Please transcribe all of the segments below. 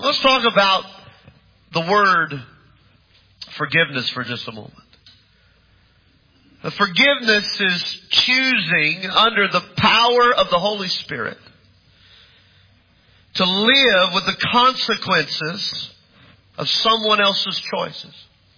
Let's talk about the word forgiveness for just a moment. The forgiveness is choosing under the power of the Holy Spirit to live with the consequences of someone else's choices.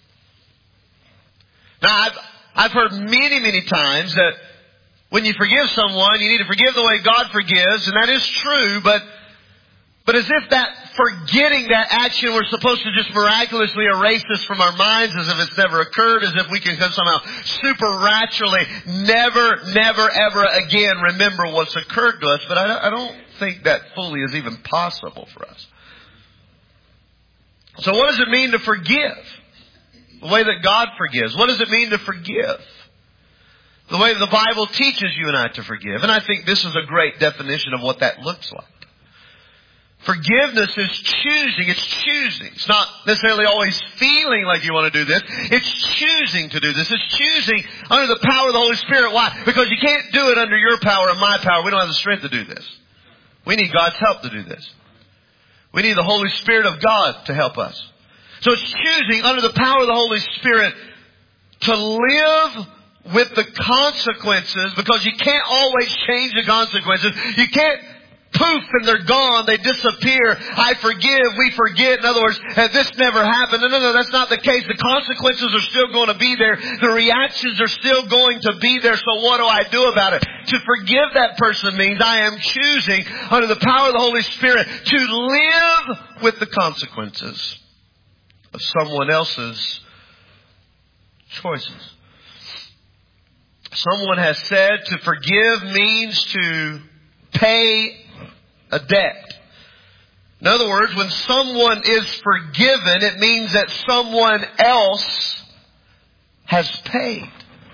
Now, I've heard many times that when you forgive someone, you need to forgive the way God forgives, and that is true, but as if that forgetting that action, we're supposed to just miraculously erase this from our minds as if it's never occurred, as if we can somehow supernaturally never, ever again remember what's occurred to us. But I don't think that fully is even possible for us. So what does it mean to forgive? The way that God forgives. What does it mean to forgive? The way the Bible teaches you and I to forgive. And I think this is a great definition of what that looks like. Forgiveness is choosing. It's choosing. It's not necessarily always feeling like you want to do this. It's choosing to do this. It's choosing under the power of the Holy Spirit. Why? Because you can't do it under your power and my power. We don't have the strength to do this. We need God's help to do this. We need the Holy Spirit of God to help us. So it's choosing under the power of the Holy Spirit to live with the consequences, because you can't always change the consequences. You can't poof and they're gone. They disappear. I forgive. We forget. In other words, this never happened. No, that's not the case. The consequences are still going to be there. The reactions are still going to be there. So what do I do about it? To forgive that person means I am choosing under the power of the Holy Spirit to live with the consequences of someone else's choices. Someone has said to forgive means to pay a debt. In other words, when someone is forgiven, it means that someone else has paid.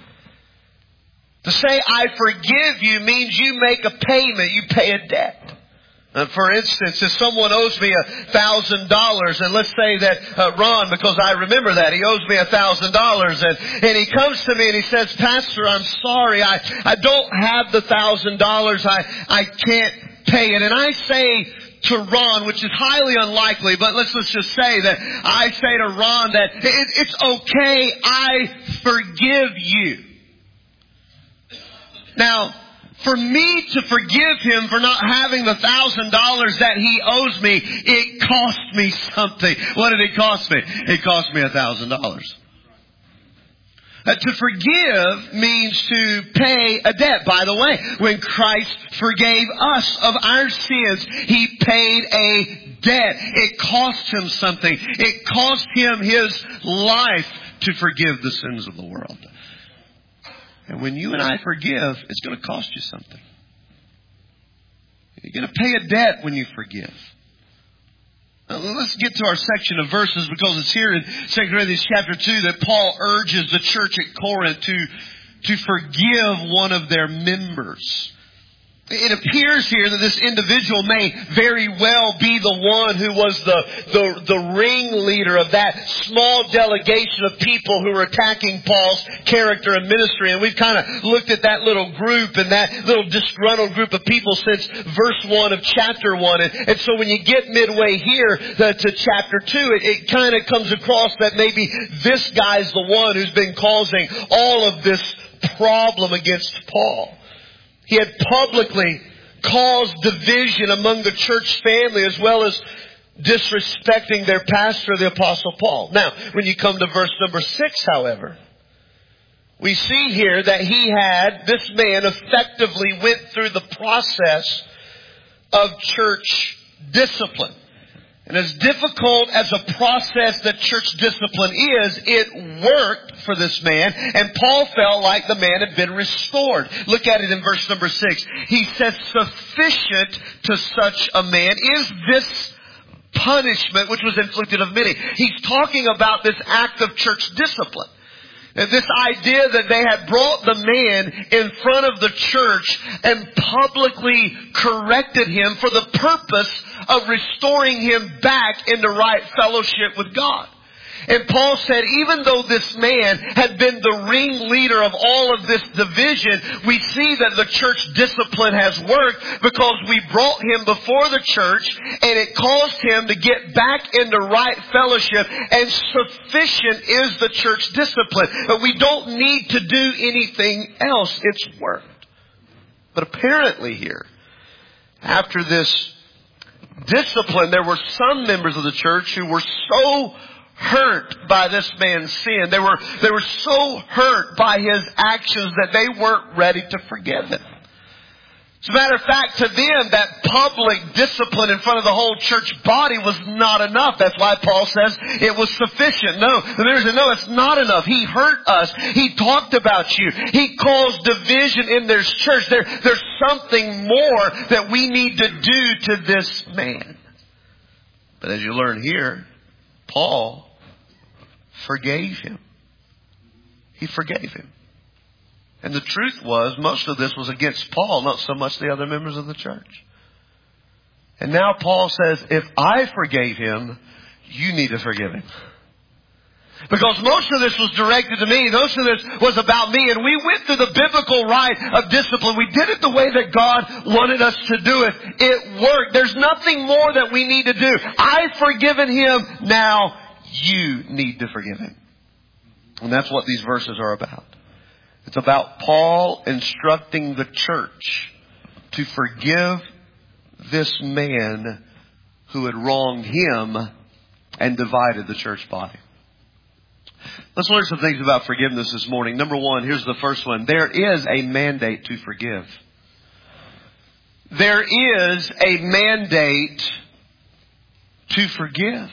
To say I forgive you means you make a payment, you pay a debt. For instance, if someone owes me $1,000, and let's say that Ron, because I remember that, he owes me $1,000, and he comes to me and he says, Pastor, I'm sorry, I don't have the $1,000, I can't pay it. And I say to Ron, which is highly unlikely, but let's just say that I say to Ron that it's okay, I forgive you. Now, for me to forgive him for not having the $1,000 that he owes me, it cost me something. What did it cost me? It cost me $1,000. To forgive means to pay a debt. By the way, when Christ forgave us of our sins, He paid a debt. It cost Him something. It cost Him His life to forgive the sins of the world. And when you and I forgive, it's going to cost you something. You're going to pay a debt when you forgive. Now, let's get to our section of verses, because it's here in 2 Corinthians chapter 2 that Paul urges the church at Corinth to forgive one of their members. It appears here that this individual may very well be the one who was the ringleader of that small delegation of people who were attacking Paul's character and ministry. And we've kind of looked at that little group and that little disgruntled group of people since verse 1 of chapter 1. And so when you get midway here to chapter 2, it kind of comes across that maybe this guy's the one who's been causing all of this problem against Paul. He had publicly caused division among the church family, as well as disrespecting their pastor, the Apostle Paul. Now, when you come to verse number 6, however, we see here that this man effectively went through the process of church discipline. And as difficult as a process that church discipline is, it worked for this man. And Paul felt like the man had been restored. Look at it in verse number 6. He says, sufficient to such a man is this punishment which was inflicted of many. He's talking about this act of church discipline. And this idea that they had brought the man in front of the church and publicly corrected him for the purpose of restoring him back into right fellowship with God. And Paul said, even though this man had been the ringleader of all of this division, we see that the church discipline has worked because we brought him before the church and it caused him to get back into right fellowship, and sufficient is the church discipline. But we don't need to do anything else. It's worked. But apparently here, after this discipline, there were some members of the church who were so hurt by this man's sin. They were so hurt by his actions that they weren't ready to forgive him. As a matter of fact, to them, that public discipline in front of the whole church body was not enough. That's why Paul says it was sufficient. No, the minister said, no, it's not enough. He hurt us. He talked about you. He caused division in their church. There's something more that we need to do to this man. But as you learn here, Paul forgave him. He forgave him. And the truth was, most of this was against Paul, not so much the other members of the church. And now Paul says, if I forgave him, you need to forgive him. Because most of this was directed to me. Most of this was about me. And we went through the biblical rite of discipline. We did it the way that God wanted us to do it. It worked. There's nothing more that we need to do. I've forgiven him. Now you need to forgive him. And that's what these verses are about. It's about Paul instructing the church to forgive this man who had wronged him and divided the church body. Let's learn some things about forgiveness this morning. Number one, here's the first one. There is a mandate to forgive. There is a mandate to forgive.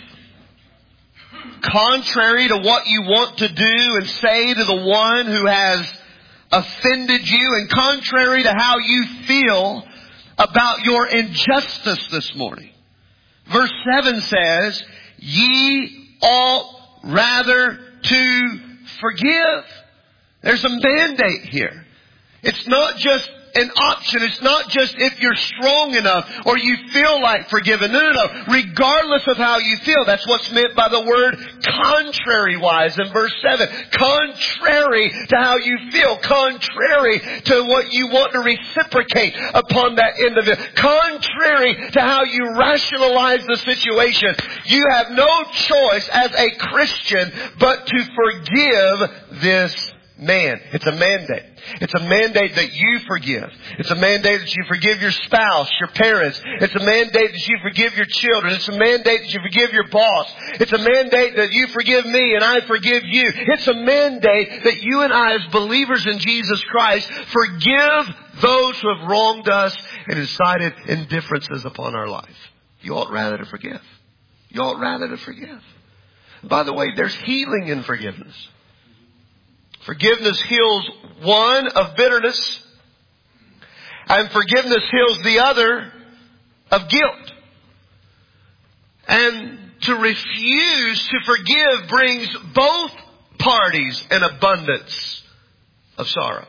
Contrary to what you want to do and say to the one who has offended you, and contrary to how you feel about your injustice this morning. Verse 7 says, ye ought rather to forgive. There's a mandate here. It's not just an option. It's not just if you're strong enough or you feel like forgiving. No. Regardless of how you feel. That's what's meant by the word contrary-wise in verse 7. Contrary to how you feel. Contrary to what you want to reciprocate upon that individual. Contrary to how you rationalize the situation. You have no choice as a Christian but to forgive this man. It's a mandate. It's a mandate that you forgive. It's a mandate that you forgive your spouse, your parents. It's a mandate that you forgive your children. It's a mandate that you forgive your boss. It's a mandate that you forgive me and I forgive you. It's a mandate that you and I, as believers in Jesus Christ, forgive those who have wronged us and incited indifferences upon our life. You ought rather to forgive. You ought rather to forgive. By the way, there's healing in forgiveness. Forgiveness heals one of bitterness, and forgiveness heals the other of guilt. And to refuse to forgive brings both parties an abundance of sorrow.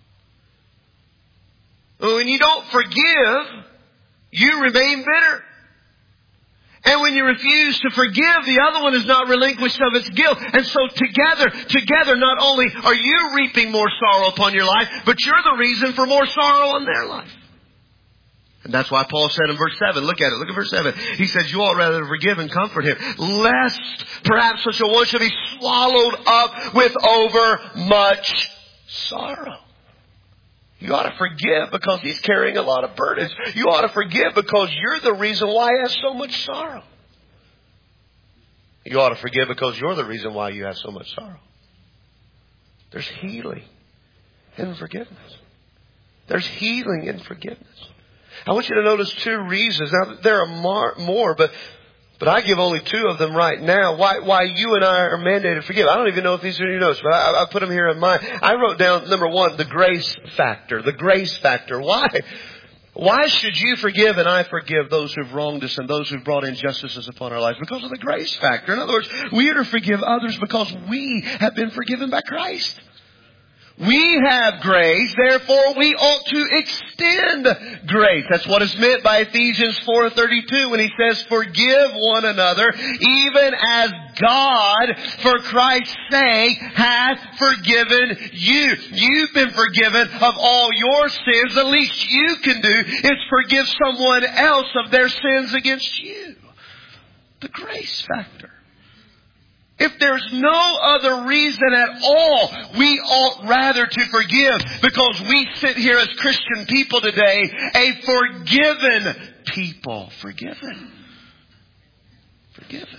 When you don't forgive, you remain bitter. And when you refuse to forgive, the other one is not relinquished of its guilt. And so together, not only are you reaping more sorrow upon your life, but you're the reason for more sorrow in their life. And that's why Paul said in verse 7, look at it, look at verse 7. He says, you ought rather to forgive and comfort him, lest perhaps such a one should be swallowed up with over much sorrow. You ought to forgive because he's carrying a lot of burdens. You ought to forgive because you're the reason why he has so much sorrow. You ought to forgive because you're the reason why you have so much sorrow. There's healing in forgiveness. There's healing in forgiveness. I want you to notice two reasons. Now, there are more, but I give only two of them right now. Why you and I are mandated to forgive. I don't even know if these are in your notes, but I put them here in mine. I wrote down, number one, the grace factor. The grace factor. Why? Why should you forgive and I forgive those who've wronged us and those who've brought injustices upon our lives? Because of the grace factor. In other words, we are to forgive others because we have been forgiven by Christ. We have grace, therefore we ought to extend grace. That's what is meant by Ephesians 4:32 when he says, forgive one another, even as God, for Christ's sake, hath forgiven you. You've been forgiven of all your sins. The least you can do is forgive someone else of their sins against you. The grace factor. If there's no other reason at all, we ought rather to forgive, because we sit here as Christian people today, a forgiven people. Forgiven. Forgiven.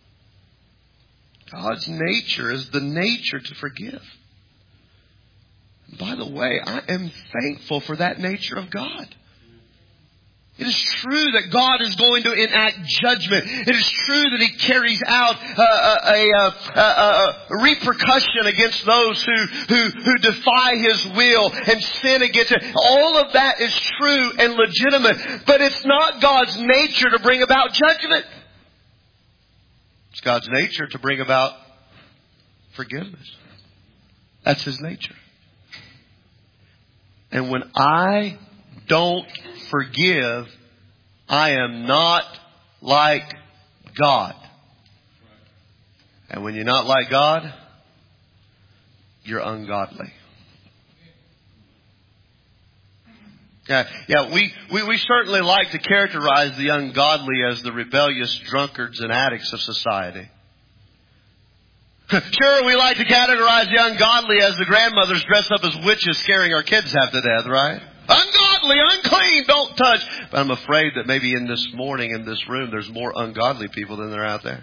God's nature is the nature to forgive. And by the way, I am thankful for that nature of God. It is true that God is going to enact judgment. It is true that He carries out a repercussion against those who defy His will and sin against it. All of that is true and legitimate. But it's not God's nature to bring about judgment. It's God's nature to bring about forgiveness. That's His nature. And when I don't forgive, I am not like God. And when you're not like God, you're ungodly. Yeah, we certainly like to characterize the ungodly as the rebellious drunkards and addicts of society. Sure, we like to categorize the ungodly as the grandmothers dressed up as witches scaring our kids half to death, right? Ungodly, unclean, don't touch. But I'm afraid that maybe in this morning, in this room, there's more ungodly people than there are out there.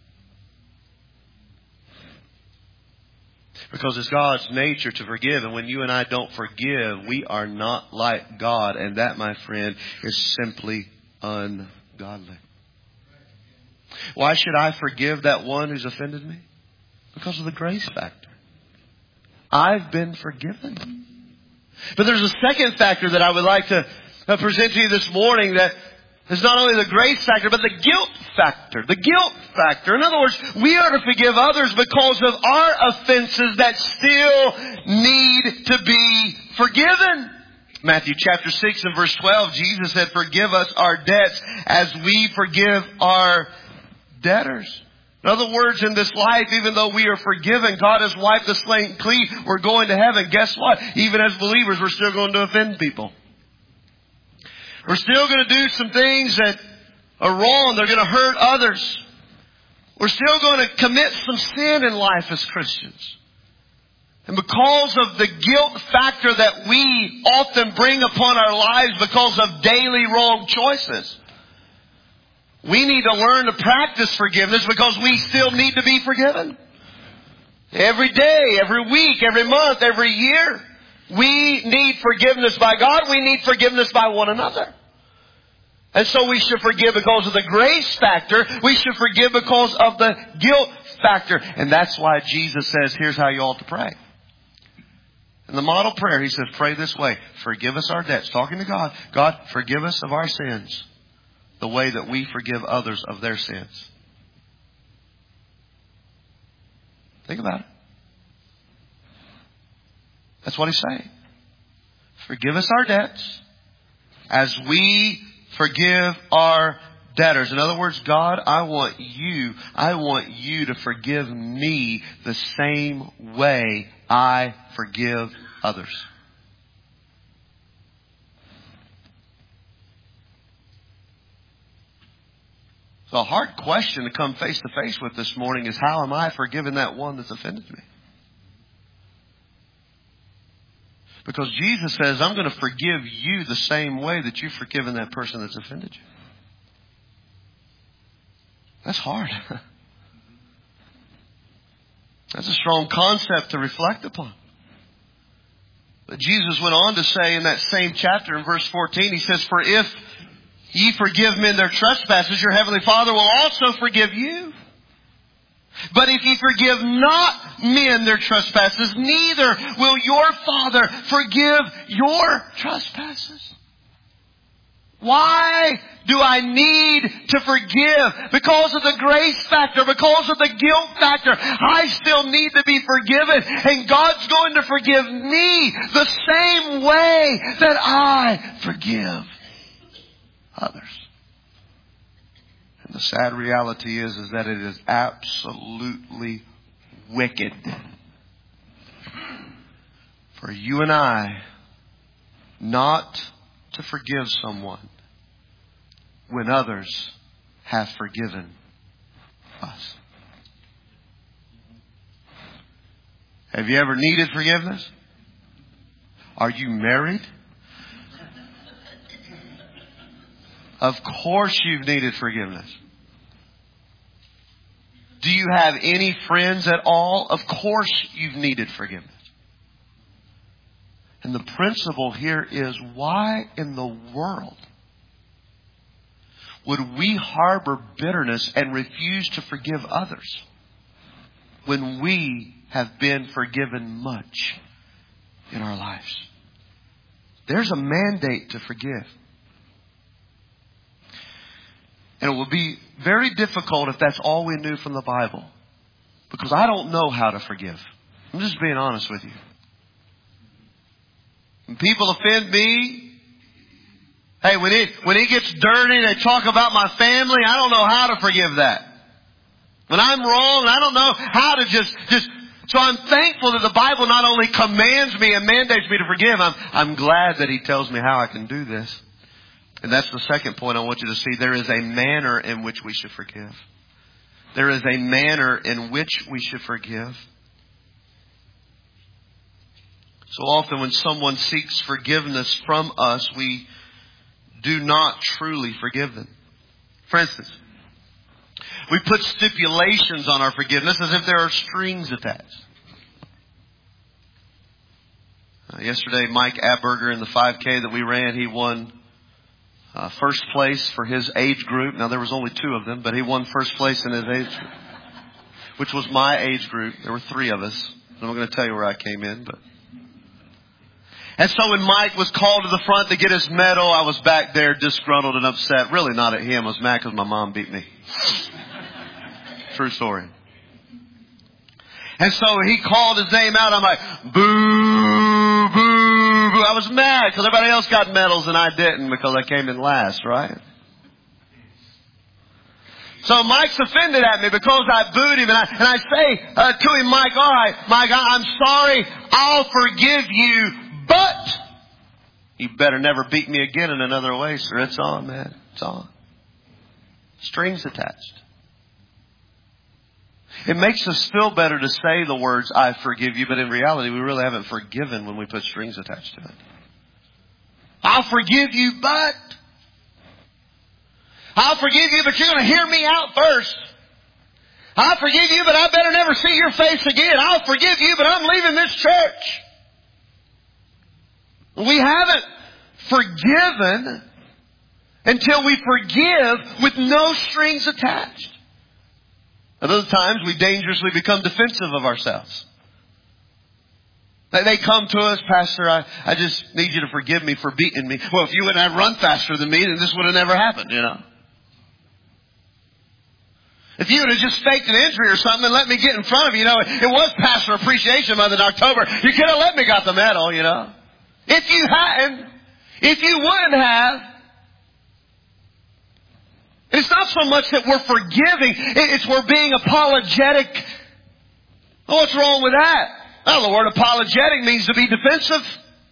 Because it's God's nature to forgive. And when you and I don't forgive, we are not like God. And that, my friend, is simply ungodly. Why should I forgive that one who's offended me? Because of the grace factor. I've been forgiven. But there's a second factor that I would like to present to you this morning that is not only the grace factor, but the guilt factor. The guilt factor. In other words, we are to forgive others because of our offenses that still need to be forgiven. Matthew chapter 6 and verse 12, Jesus said, forgive us our debts as we forgive our debtors. In other words, in this life, even though we are forgiven, God has wiped the slate clean. We're going to heaven. Guess what? Even as believers, we're still going to offend people. We're still going to do some things that are wrong. They're going to hurt others. We're still going to commit some sin in life as Christians. And because of the guilt factor that we often bring upon our lives because of daily wrong choices, we need to learn to practice forgiveness because we still need to be forgiven. Every day, every week, every month, every year. We need forgiveness by God. We need forgiveness by one another. And so we should forgive because of the grace factor. We should forgive because of the guilt factor. And that's why Jesus says, here's how you ought to pray. In the model prayer, He says, pray this way. Forgive us our debts. Talking to God. God, forgive us of our sins the way that we forgive others of their sins. Think about it. That's what He's saying. Forgive us our debts as we forgive our debtors. In other words, God, I want you to forgive me the same way I forgive others. So a hard question to come face to face with this morning is, how am I forgiving that one that's offended me? Because Jesus says, I'm going to forgive you the same way that you've forgiven that person that's offended you. That's hard. That's a strong concept to reflect upon. But Jesus went on to say in that same chapter in verse 14, He says, for if ye forgive men their trespasses, your heavenly Father will also forgive you. But if ye forgive not men their trespasses, neither will your Father forgive your trespasses. Why do I need to forgive? Because of the grace factor, because of the guilt factor. I still need to be forgiven. And God's going to forgive me the same way that I forgive others. And the sad reality is that it is absolutely wicked for you and I not to forgive someone when others have forgiven us. Have you ever needed forgiveness? Are you married? Of course you've needed forgiveness. Do you have any friends at all? Of course you've needed forgiveness. And the principle here is, why in the world would we harbor bitterness and refuse to forgive others when we have been forgiven much in our lives? There's a mandate to forgive. And it will be very difficult if that's all we knew from the Bible. Because I don't know how to forgive. I'm just being honest with you. When people offend me, hey, when it gets dirty, they talk about my family, I don't know how to forgive that. When I'm wrong, I don't know how to just so I'm thankful that the Bible not only commands me and mandates me to forgive, I'm glad that He tells me how I can do this. And that's the second point I want you to see. There is a manner in which we should forgive. There is a manner in which we should forgive. So often when someone seeks forgiveness from us, we do not truly forgive them. For instance, we put stipulations on our forgiveness as if there are strings attached. Yesterday, Mike Abberger in the 5K that we ran, he won first place for his age group. Now, there was only 2 of them, but he won first place in his age group, which was my age group. There were 3 of us. I'm not going to tell you where I came in, but... And so when Mike was called to the front to get his medal, I was back there disgruntled and upset. Really not at him. I was mad because my mom beat me. True story. And so he called his name out. I'm like, boo, boo, boo. I was mad because everybody else got medals and I didn't because I came in last, right? So Mike's offended at me because I booed him. And I say to him, Mike, all right, Mike, I'm sorry. I'll forgive you. But you better never beat me again in another way, sir. It's on, man. It's on. Strings attached. It makes us feel better to say the words, I forgive you, but in reality, we really haven't forgiven when we put strings attached to it. I'll forgive you, but... I'll forgive you, but you're going to hear me out first. I'll forgive you, but I better never see your face again. I'll forgive you, but I'm leaving this church. We haven't forgiven until we forgive with no strings attached. At other times, we dangerously become defensive of ourselves. They come to us, Pastor, I just need you to forgive me for beating me. Well, if you wouldn't have run faster than me, then this would have never happened, you know. If you would have just faked an injury or something and let me get in front of you, it was Pastor Appreciation Month in October. You could have let me got the medal, you know. If you hadn't, if you wouldn't have, it's not so much that we're forgiving, it's we're being apologetic. Oh, what's wrong with that? Well, the word apologetic means to be defensive.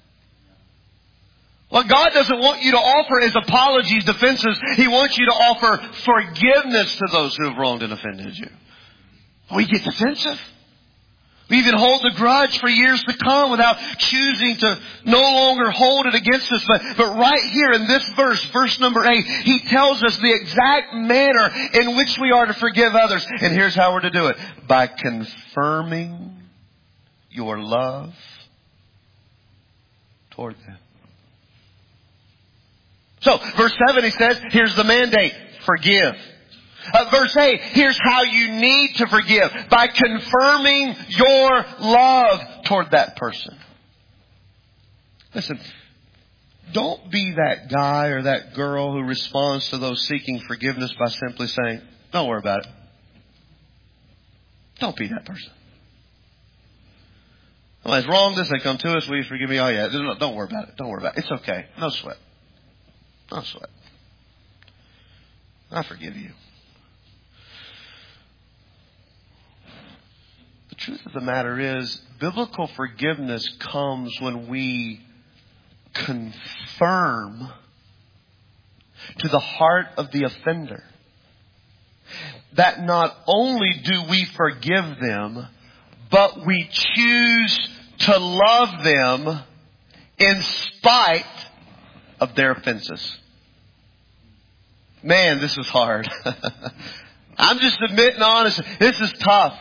What God doesn't want you to offer is apologies, defenses. He wants you to offer forgiveness to those who have wronged and offended you. We get defensive. We even hold the grudge for years to come without choosing to no longer hold it against us. But right here in this verse number 8, He tells us the exact manner in which we are to forgive others. And here's how we're to do it. By confirming your love toward them. So, verse 7, he says, here's the mandate. Forgive. Verse 8, here's how you need to forgive. By confirming your love toward that person. Listen, don't be that guy or that girl who responds to those seeking forgiveness by simply saying, don't worry about it. Don't be that person. Well, it's wrong this. They come to us. Will you forgive me? Oh, yeah. Don't worry about it. Don't worry about it. It's okay. No sweat. No sweat. I forgive you. The truth of the matter is, biblical forgiveness comes when we confirm to the heart of the offender that not only do we forgive them, but we choose to love them in spite of their offenses. Man, this is hard. I'm just admitting honest. This is tough.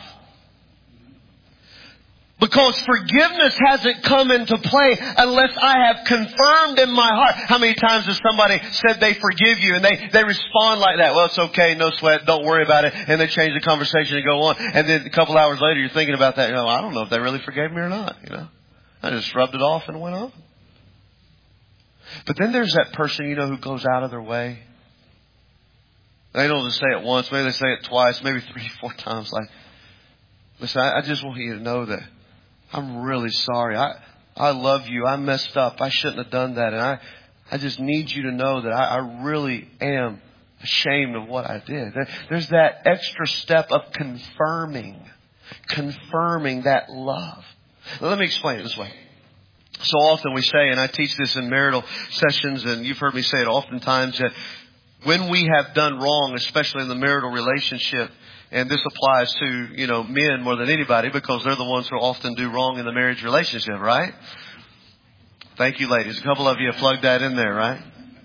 Because forgiveness hasn't come into play unless I have confirmed in my heart. How many times has somebody said they forgive you and they respond like that? Well, it's okay, no sweat, don't worry about it. And they change the conversation and go on. And then a couple hours later you're thinking about that. I don't know if they really forgave me or not. I just rubbed it off and went on. But then there's that person, who goes out of their way. They don't just say it once. Maybe they say it twice, maybe 3, 4 times. Like, listen, I just want you to know that I'm really sorry. I love you. I messed up. I shouldn't have done that. And I just need you to know that I really am ashamed of what I did. There's that extra step of confirming that love. Now, let me explain it this way. So often we say, and I teach this in marital sessions, and you've heard me say it oftentimes, that when we have done wrong, especially in the marital relationship, and this applies to, men more than anybody because they're the ones who often do wrong in the marriage relationship, right? Thank you, ladies. A couple of you have plugged that in there, right?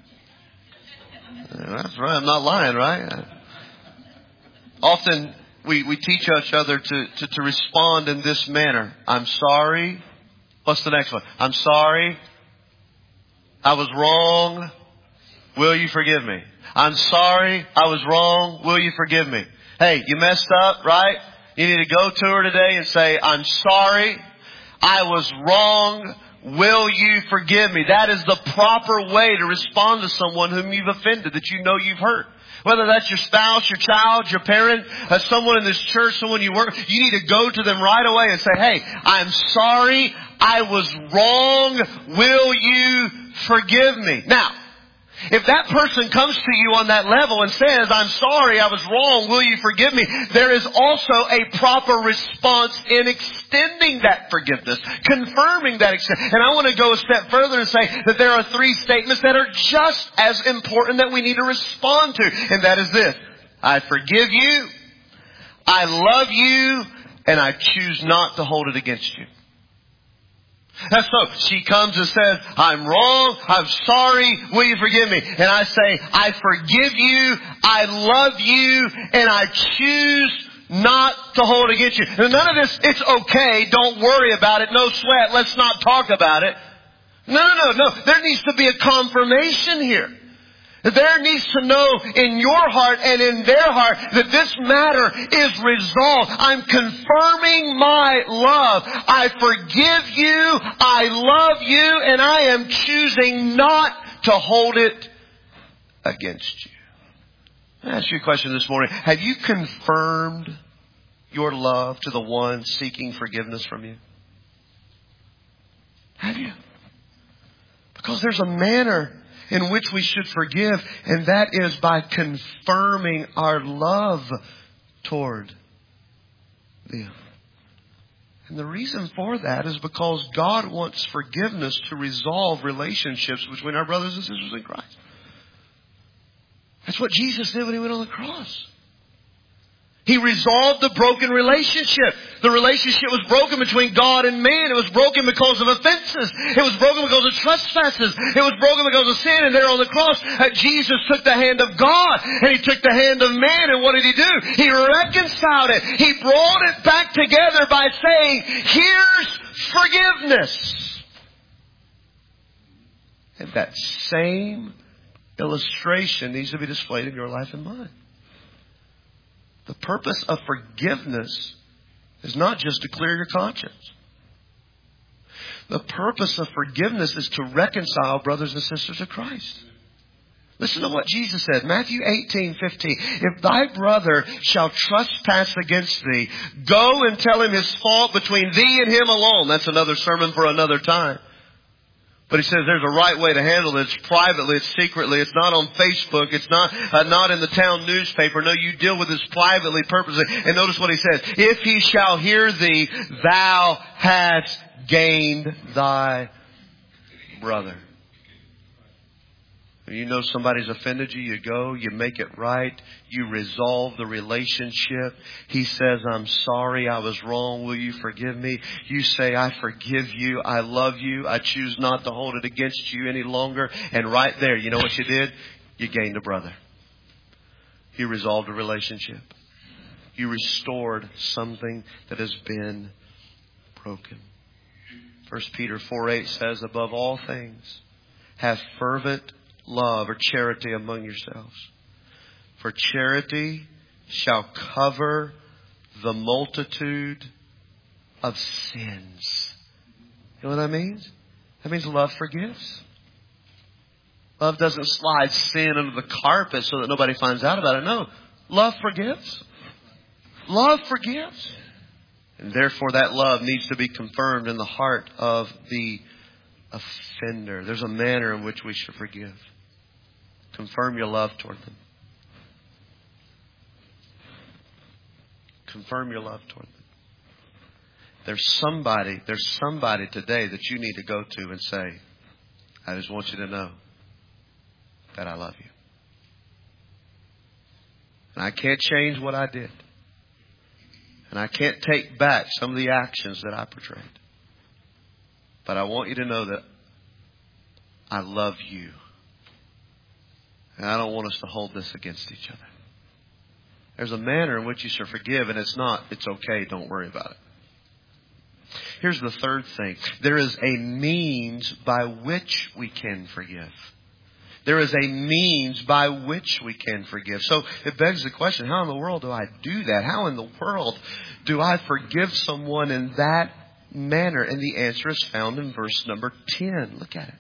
That's right. I'm not lying, right? Often we teach each other to respond in this manner. I'm sorry. What's the next one? I'm sorry. I was wrong. Will you forgive me? I'm sorry. I was wrong. Will you forgive me? Hey, you messed up, right? You need to go to her today and say, I'm sorry. I was wrong. Will you forgive me? That is the proper way to respond to someone whom you've offended, that you've hurt. Whether that's your spouse, your child, your parent, someone in this church, someone you work, you need to go to them right away and say, hey, I'm sorry. I was wrong. Will you forgive me? Now, if that person comes to you on that level and says, I'm sorry, I was wrong, will you forgive me? There is also a proper response in extending that forgiveness, confirming that extent. And I want to go a step further and say that there are 3 statements that are just as important that we need to respond to. And that is this: I forgive you, I love you, and I choose not to hold it against you. That's so. She comes and says, I'm wrong. I'm sorry. Will you forgive me? And I say, I forgive you. I love you. And I choose not to hold it against you. And none of this, it's okay. Don't worry about it. No sweat. Let's not talk about it. No. There needs to be a confirmation here. There needs to know in your heart and in their heart that this matter is resolved. I'm confirming my love. I forgive you. I love you. And I am choosing not to hold it against you. I'll ask you a question this morning. Have you confirmed your love to the one seeking forgiveness from you? Have you? Because there's a manner in which we should forgive, and that is by confirming our love toward them. And the reason for that is because God wants forgiveness to resolve relationships between our brothers and sisters in Christ. That's what Jesus did when He went on the cross. He resolved the broken relationship. The relationship was broken between God and man. It was broken because of offenses. It was broken because of trespasses. It was broken because of sin. And there on the cross, Jesus took the hand of God and He took the hand of man. And what did He do? He reconciled it. He brought it back together by saying, here's forgiveness. And that same illustration needs to be displayed in your life and mine. The purpose of forgiveness is not just to clear your conscience. The purpose of forgiveness is to reconcile brothers and sisters of Christ. Listen to what Jesus said. Matthew 18:15. If thy brother shall trespass against thee, go and tell him his fault between thee and him alone. That's another sermon for another time. But he says there's a right way to handle it. It's privately, it's secretly. It's not on Facebook. It's not in the town newspaper. No, you deal with this privately, purposely. And notice what he says. If he shall hear thee, thou hast gained thy brother. You know somebody's offended you, you go, you make it right, you resolve the relationship. He says, I'm sorry, I was wrong, will you forgive me? You say, I forgive you, I love you, I choose not to hold it against you any longer. And right there, you know what you did? You gained a brother. You resolved a relationship. You restored something that has been broken. 1 Peter 4:8 says, above all things, have fervent love or charity among yourselves. For charity shall cover the multitude of sins. You know what that means? That means love forgives. Love doesn't slide sin under the carpet so that nobody finds out about it. No. Love forgives. Love forgives. And therefore that love needs to be confirmed in the heart of the offender. There's a manner in which we should forgive. Confirm your love toward them. Confirm your love toward them. There's somebody today that you need to go to and say, I just want you to know that I love you. And I can't change what I did. And I can't take back some of the actions that I portrayed. But I want you to know that I love you. And I don't want us to hold this against each other. There's a manner in which you should forgive, and it's okay, don't worry about it. Here's the third thing. There is a means by which we can forgive. There is a means by which we can forgive. So it begs the question, how in the world do I do that? How in the world do I forgive someone in that manner? And the answer is found in verse number 10. Look at it.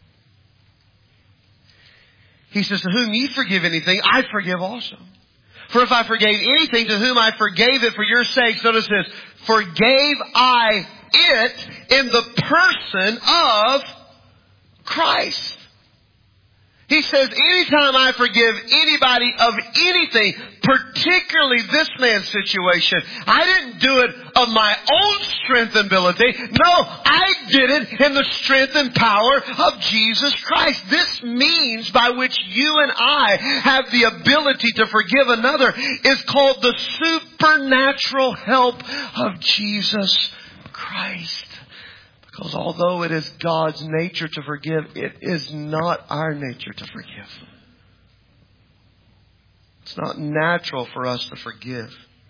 He says, to whom ye forgive anything, I forgive also. For if I forgave anything, to whom I forgave it for your sakes, notice this, forgave I it in the person of Christ. He says, anytime I forgive anybody of anything, particularly this man's situation, I didn't do it of my own strength and ability. No, I did it in the strength and power of Jesus Christ. This means by which you and I have the ability to forgive another is called the supernatural help of Jesus Christ. Because although it is God's nature to forgive, it is not our nature to forgive. It's not natural for us to forgive.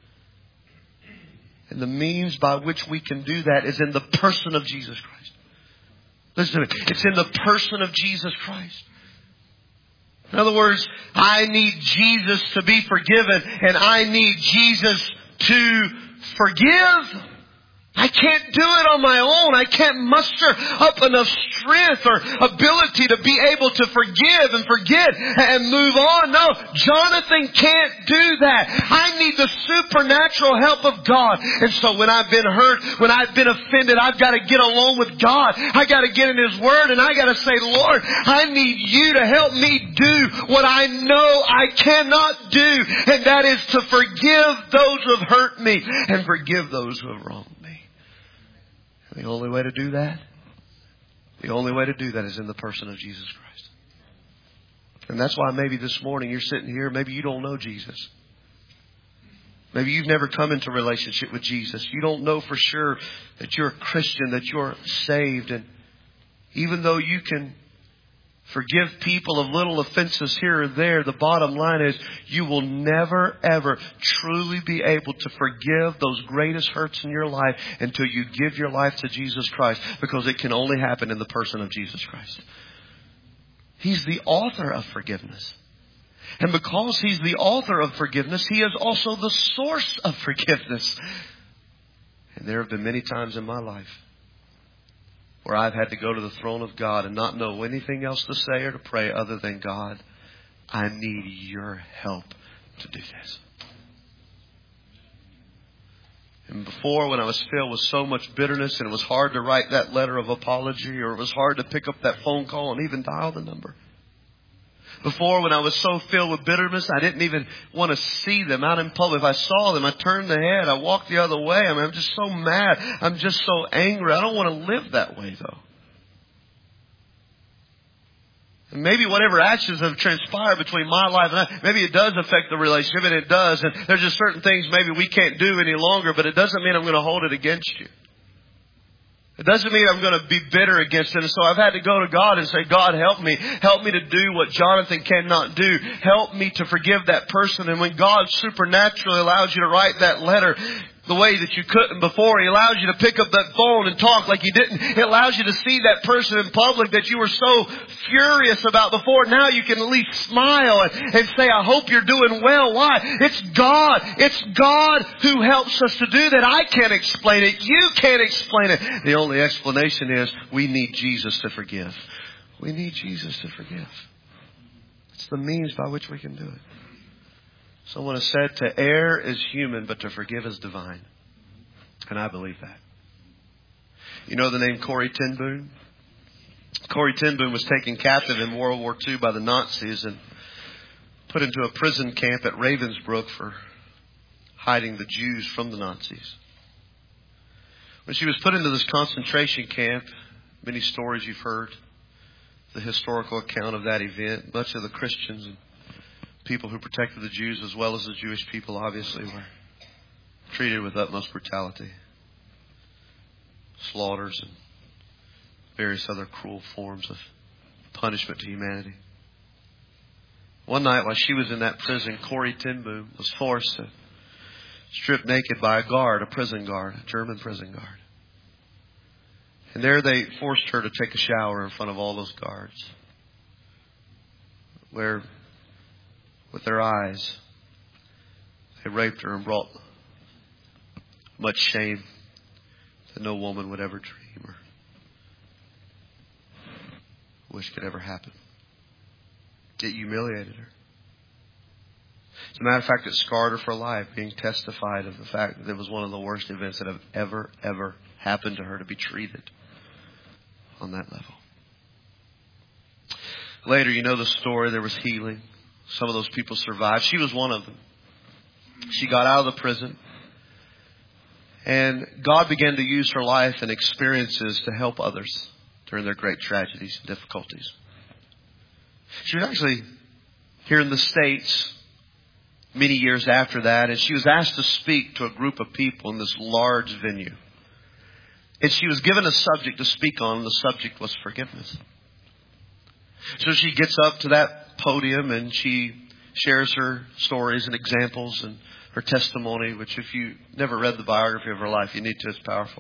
And the means by which we can do that is in the person of Jesus Christ. Listen to me. It's in the person of Jesus Christ. In other words, I need Jesus to be forgiven, and I need Jesus to forgive. I can't do it on my own. I can't muster up enough strength or ability to be able to forgive and forget and move on. No, Jonathan can't do that. I need the supernatural help of God. And so when I've been hurt, when I've been offended, I've got to get along with God. I got to get in His Word and I got to say, Lord, I need you to help me do what I know I cannot do. And that is to forgive those who have hurt me and forgive those who have wronged me. The only way to do that is in the person of Jesus Christ. And that's why maybe this morning you're sitting here, maybe you don't know Jesus. Maybe you've never come into relationship with Jesus. You don't know for sure that you're a Christian, that you're saved. And even though you can forgive people of little offenses here or there, the bottom line is you will never, ever truly be able to forgive those greatest hurts in your life until you give your life to Jesus Christ, because it can only happen in the person of Jesus Christ. He's the author of forgiveness. And because He's the author of forgiveness, He is also the source of forgiveness. And there have been many times in my life where I've had to go to the throne of God and not know anything else to say or to pray other than, God, I need your help to do this. And before, when I was filled with so much bitterness and it was hard to write that letter of apology, or it was hard to pick up that phone call and even dial the number. Before, when I was so filled with bitterness, I didn't even want to see them out in public. If I saw them, I turned the head. I walked the other way. I'm just so mad. I'm just so angry. I don't want to live that way, though. And maybe whatever actions have transpired between my life and maybe it does affect the relationship, and it does. And there's just certain things maybe we can't do any longer, but it doesn't mean I'm going to hold it against you. It doesn't mean I'm going to be bitter against it. And so I've had to go to God and say, God, help me. Help me to do what Jonathan cannot do. Help me to forgive that person. And when God supernaturally allows you to write that letter the way that you couldn't before, He allows you to pick up that phone and talk like you didn't. It allows you to see that person in public that you were so furious about before. Now you can at least smile and say, I hope you're doing well. Why? It's God. It's God who helps us to do that. I can't explain it. You can't explain it. The only explanation is we need Jesus to forgive. We need Jesus to forgive. It's the means by which we can do it. Someone has said, to err is human, but to forgive is divine. And I believe that. You know the name Corrie ten Boom? Corrie ten Boom was taken captive in World War II by the Nazis and put into a prison camp at Ravensbrück for hiding the Jews from the Nazis. When she was put into this concentration camp, many stories you've heard, the historical account of that event, much of the Christians and people who protected the Jews as well as the Jewish people obviously were treated with utmost brutality. Slaughters and various other cruel forms of punishment to humanity. One night while she was in that prison, Corrie ten Boom was forced to strip naked by a guard, a prison guard, a German prison guard. And there they forced her to take a shower in front of all those guards, where with their eyes they raped her and brought much shame that no woman would ever dream or wish could ever happen. It humiliated her. As a matter of fact, it scarred her for life, being testified of the fact that it was one of the worst events that have ever happened to her, to be treated on that level. Later, you know the story, there was healing. Some of those people survived. She was one of them. She got out of the prison. And God began to use her life and experiences to help others during their great tragedies and difficulties. She was actually here in the States many years after that, and she was asked to speak to a group of people in this large venue. And she was given a subject to speak on, and the subject was forgiveness. So she gets up to that podium and she shares her stories and examples and her testimony, which if you never read the biography of her life, you need to. It's powerful.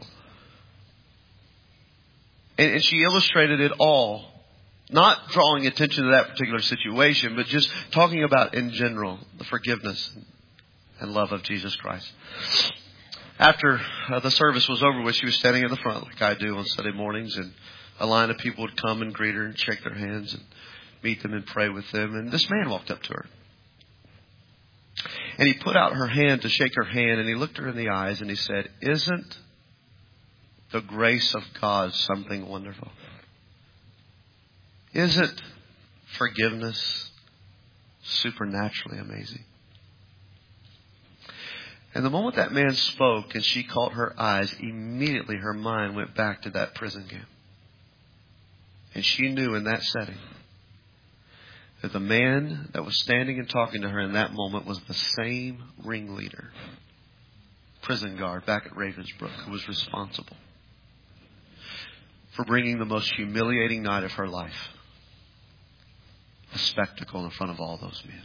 And she illustrated it all, not drawing attention to that particular situation, but just talking about in general the forgiveness and love of Jesus Christ. After the service was over with, she was standing in the front like I do on Sunday mornings, and a line of people would come and greet her and shake their hands and meet them and pray with them. And this man walked up to her. And he put out her hand to shake her hand, and he looked her in the eyes and he said, "Isn't the grace of God something wonderful? Isn't forgiveness supernaturally amazing?" And the moment that man spoke and she caught her eyes, immediately her mind went back to that prison camp. And she knew in that setting that the man that was standing and talking to her in that moment was the same ringleader, prison guard back at Ravensbrück, who was responsible for bringing the most humiliating night of her life, a spectacle in front of all those men.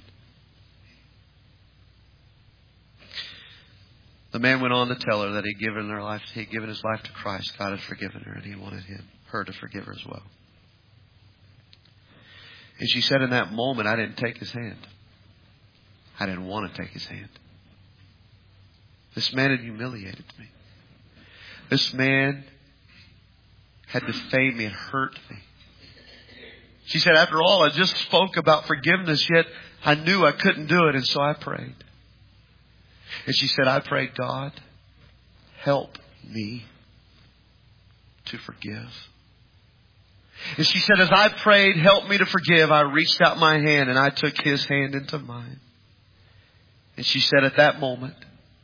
The man went on to tell her that he'd given his life to Christ. God had forgiven her, and he wanted her to forgive her as well. And she said, in that moment, I didn't take his hand. I didn't want to take his hand. This man had humiliated me. This man had defamed me and hurt me. She said, after all, I just spoke about forgiveness, yet I knew I couldn't do it, and so I prayed. And she said, I prayed, God, help me to forgive. And she said, as I prayed, help me to forgive, I reached out my hand and I took his hand into mine. And she said, at that moment,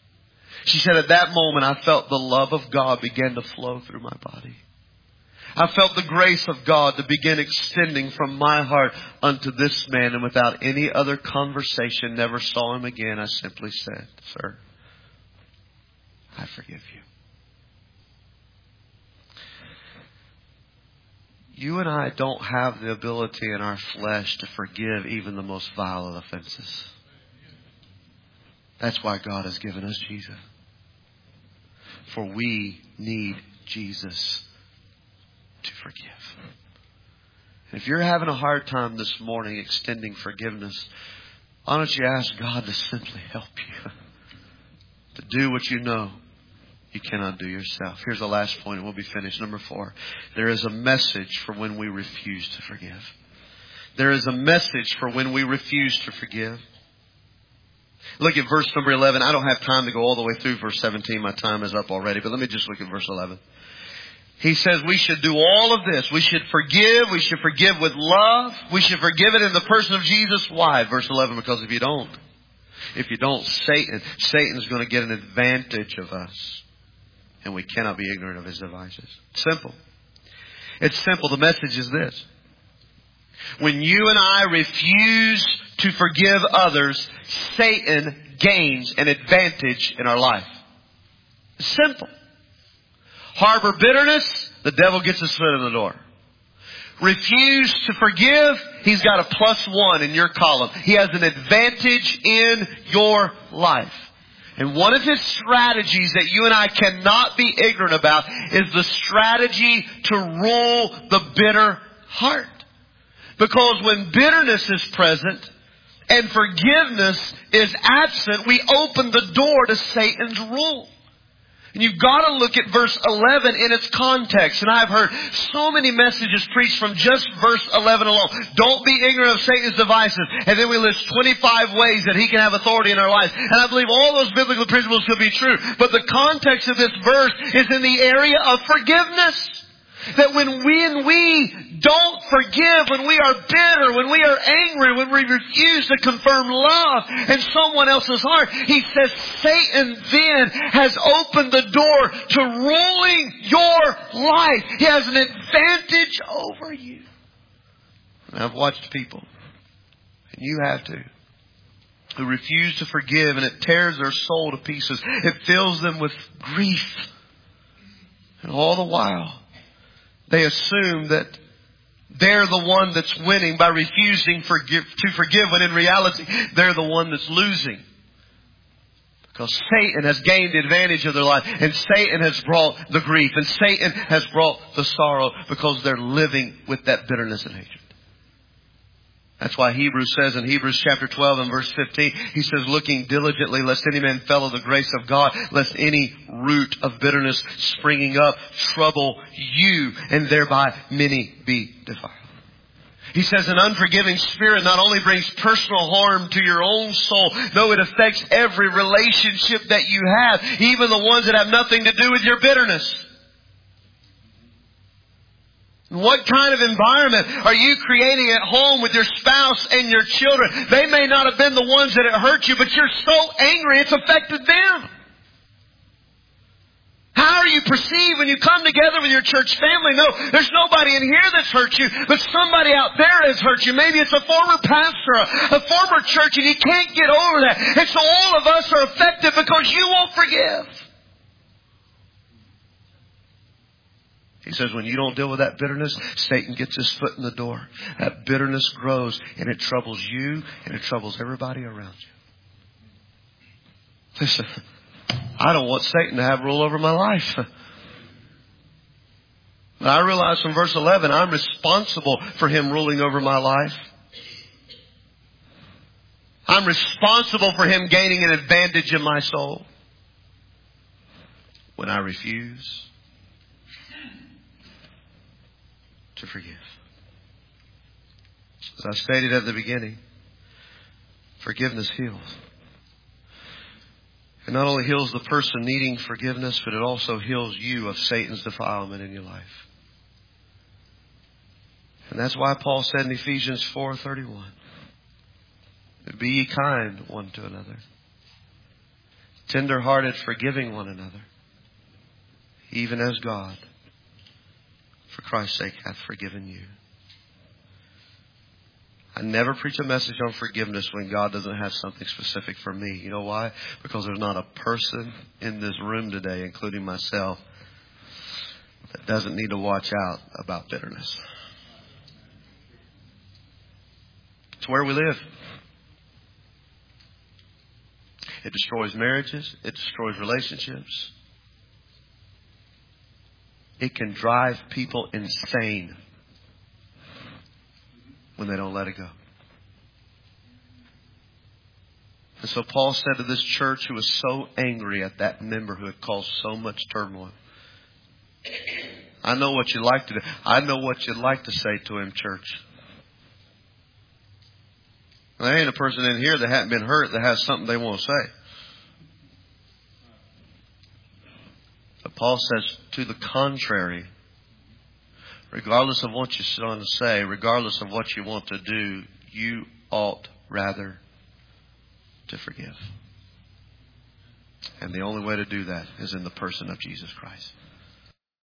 I felt the love of God begin to flow through my body. I felt the grace of God to begin extending from my heart unto this man. And without any other conversation, never saw him again. I simply said, sir, I forgive you. You and I don't have the ability in our flesh to forgive even the most vile of offenses. That's why God has given us Jesus. For we need Jesus to forgive. And if you're having a hard time this morning extending forgiveness, why don't you ask God to simply help you to do what you know you cannot do yourself. Here's the last point and we'll be finished. Number 4. There is a message for when we refuse to forgive. There is a message for when we refuse to forgive. Look at verse number 11. I don't have time to go all the way through verse 17. My time is up already. But let me just look at verse 11. He says we should do all of this. We should forgive. We should forgive with love. We should forgive it in the person of Jesus. Why? Verse 11, because if you don't, Satan's going to get an advantage of us. And we cannot be ignorant of his devices. Simple. It's simple. The message is this. When you and I refuse to forgive others, Satan gains an advantage in our life. Simple. Harbor bitterness, the devil gets his foot in the door. Refuse to forgive, he's got a +1 in your column. He has an advantage in your life. And one of his strategies that you and I cannot be ignorant about is the strategy to rule the bitter heart. Because when bitterness is present and forgiveness is absent, we open the door to Satan's rule. And you've got to look at verse 11 in its context. And I've heard so many messages preached from just verse 11 alone. Don't be ignorant of Satan's devices. And then we list 25 ways that he can have authority in our lives. And I believe all those biblical principles could be true. But the context of this verse is in the area of forgiveness. That when we don't forgive, when we are bitter, when we are angry, when we refuse to confirm love in someone else's heart, he says Satan then has opened the door to ruling your life. He has an advantage over you. And I've watched people, and you have too, who refuse to forgive, and it tears their soul to pieces. It fills them with grief. And all the while, they assume that they're the one that's winning by refusing to forgive, when in reality, they're the one that's losing. Because Satan has gained the advantage of their life, and Satan has brought the grief, and Satan has brought the sorrow, because they're living with that bitterness and hatred. That's why Hebrews says in Hebrews chapter 12 and verse 15, he says, looking diligently lest any man fail of the grace of God, lest any root of bitterness springing up trouble you, and thereby many be defiled. He says an unforgiving spirit not only brings personal harm to your own soul, though it affects every relationship that you have, even the ones that have nothing to do with your bitterness. What kind of environment are you creating at home with your spouse and your children? They may not have been the ones that it hurt you, but you're so angry it's affected them. How are you perceived when you come together with your church family? No, there's nobody in here that's hurt you, but somebody out there has hurt you. Maybe it's a former pastor, a former church, and you can't get over that. And so all of us are affected because you won't forgive. He says when you don't deal with that bitterness, Satan gets his foot in the door. That bitterness grows, and it troubles you, and it troubles everybody around you. Listen, I don't want Satan to have rule over my life. But I realize from verse 11, I'm responsible for him ruling over my life. I'm responsible for him gaining an advantage in my soul. When I refuse, to forgive. As I stated at the beginning, forgiveness heals. It not only heals the person needing forgiveness, but it also heals you of Satan's defilement in your life. And that's why Paul said in Ephesians 4:31, be ye kind one to another, tender-hearted, forgiving one another, even as God, for Christ's sake, hath forgiven you. I never preach a message on forgiveness when God doesn't have something specific for me. You know why? Because there's not a person in this room today, including myself, that doesn't need to watch out about bitterness. It's where we live. It destroys marriages. It destroys relationships. It can drive people insane when they don't let it go. And so Paul said to this church who was so angry at that member who had caused so much turmoil, I know what you like to do. I know what you'd like to say to him, church. There ain't a person in here that hasn't been hurt that has something they want to say. But Paul says, to the contrary, regardless of what you want to say, regardless of what you want to do, you ought rather to forgive. And the only way to do that is in the person of Jesus Christ.